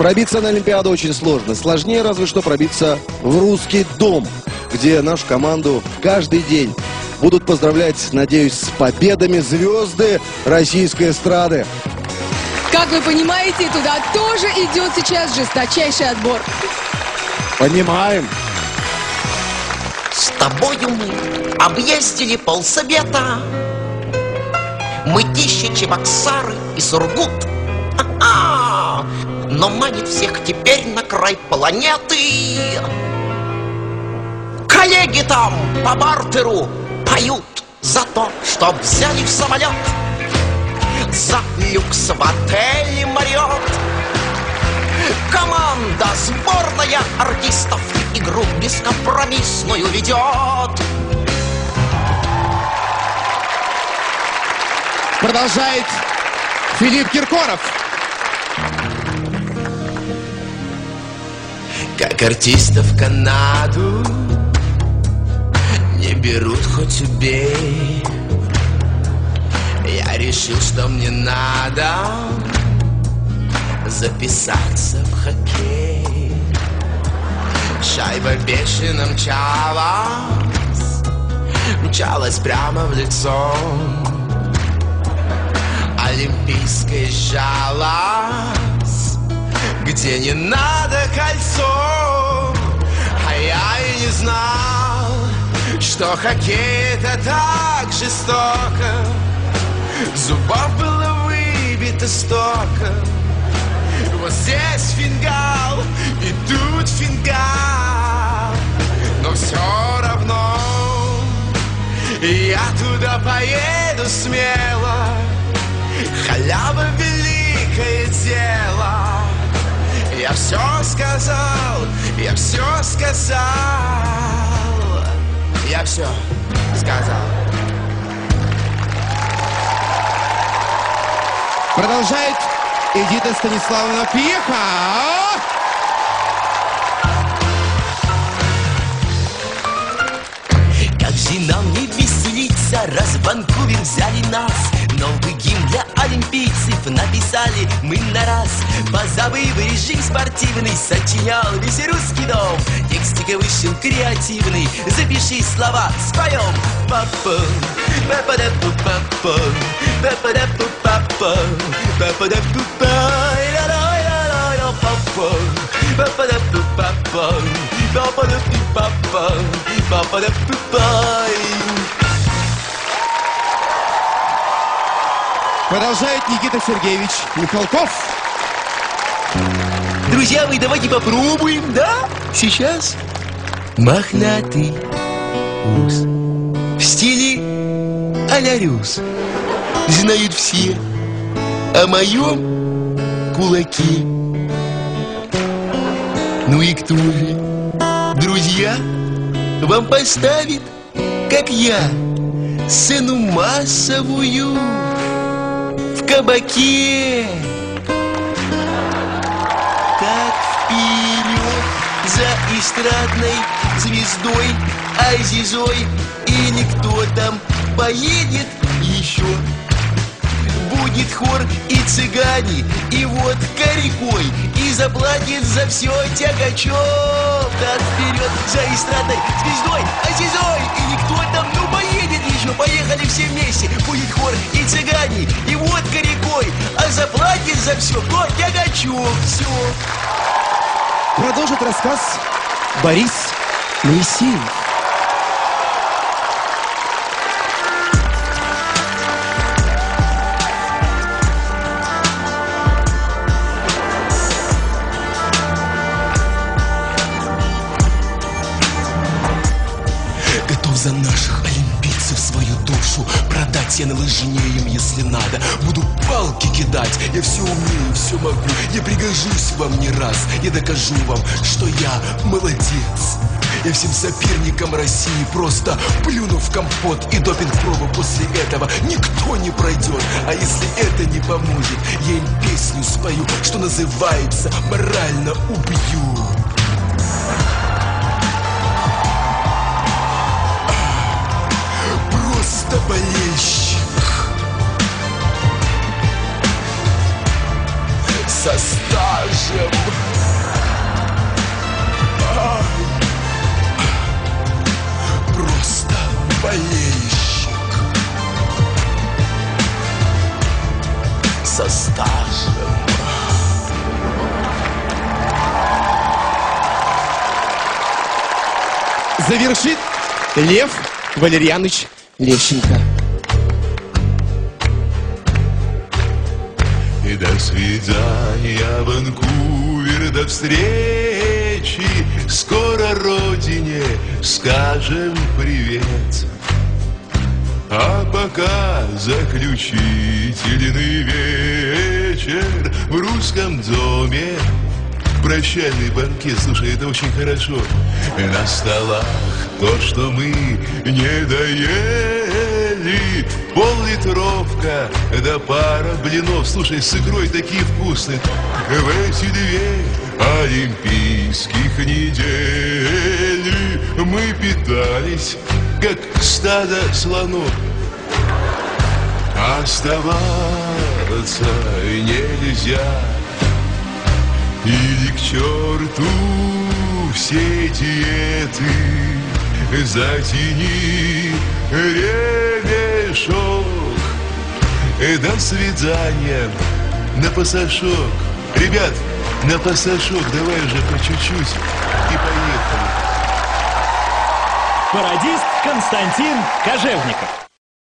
Пробиться на Олимпиаду очень сложно. Сложнее разве что пробиться в Русский дом, где нашу команду каждый день будут поздравлять, надеюсь, с победами звезды российской эстрады. Как вы понимаете, туда тоже идет сейчас жесточайший отбор. Понимаем. С тобою мы объездили полсвета. Мытищи, Чебоксары и Сургут. А-а! Но манит всех теперь на край планеты. Коллеги там по бартеру поют за то, что взяли в самолет, за люкс в отеле Марриотт. Команда, сборная артистов игру бескомпромиссную ведет. Продолжает Филипп Киркоров. Как артиста в Канаду не берут, хоть убей. Я решил, что мне надо записаться в хоккей. Шайба бешено мчалась прямо в лицо. Олимпийской жалась, где не надо кольцо. А я и не знал, что хоккей это так жестоко. Зубов было выбито столько. Вот здесь фингал, и тут фингал. Но все равно я туда поеду смело. Халява — великое дело. Я все сказал, я все сказал. Я все сказал. Продолжает Эдита Станиславовна Пьеха. Как же нам не веселиться, раз в Ванкувер взяли нас. Новый гимн для олимпийцев написали мы на раз. Позабыв режим спортивный, сочинял весь Русский дом. Текстик вышел креативный, запиши слова, споем. Папа, папа-да-пу-папа, папа-да-пу-папа, папа-да-пу-па, папа, папа-да-пу-папа, папа-да-пу-папа, папа-да-пу-па. Продолжает Никита Сергеевич Михалков. Друзья мои, давайте попробуем, да? Сейчас мохнатый ус в стиле а-ля Рюс. Знают все о моем кулаке. Ну и кто же, друзья, вам поставит, как я, сцену массовую в кабаке? Так вперед за эстрадной звездой Азизой, и никто там поедет еще. Будет хор и цыгане, и водка рекой, и заплатит за все Тягачев. Так вперед за эстрадной звездой Азизой, и никто там, ну, поедет еще. Поехали все вместе, будет хор и цыгане, и водка рекой, а заплатит за все кто? Тягачев. Все. Продолжит рассказ Борис Моисеев. Готов за наших олимпийцев свою душу продать. Я на лыжне им, если надо, буду палки кидать. Я все умею, все могу, я пригожусь вам не раз. Я докажу вам, что я молодец. Я всем соперникам России просто плюну в компот. И допинг-пробу после этого никто не пройдет. А если это не поможет, я им песню спою, что называется «Морально убью». Просто болельщик со стажем. Просто болельщик со стажем. Завершит Лев Валерьянович Лещенко. И до свидания, Ванкувер, до встречи. Скоро родине скажем привет. А пока заключительный вечер в русском доме. Прощальный банкет, слушай, это очень хорошо. На столах то, что мы не доели. Пол-литровка да пара блинов. Слушай, с икрой такие вкусные. В эти 2 олимпийских недели мы питались, как стадо слонов. Оставаться нельзя. Или к черту все диеты, затяни ремешок. До свидания, на пасашок. Ребят, на пасашок, давай уже по чуть-чуть и поехали. Пародист Константин Кожевников.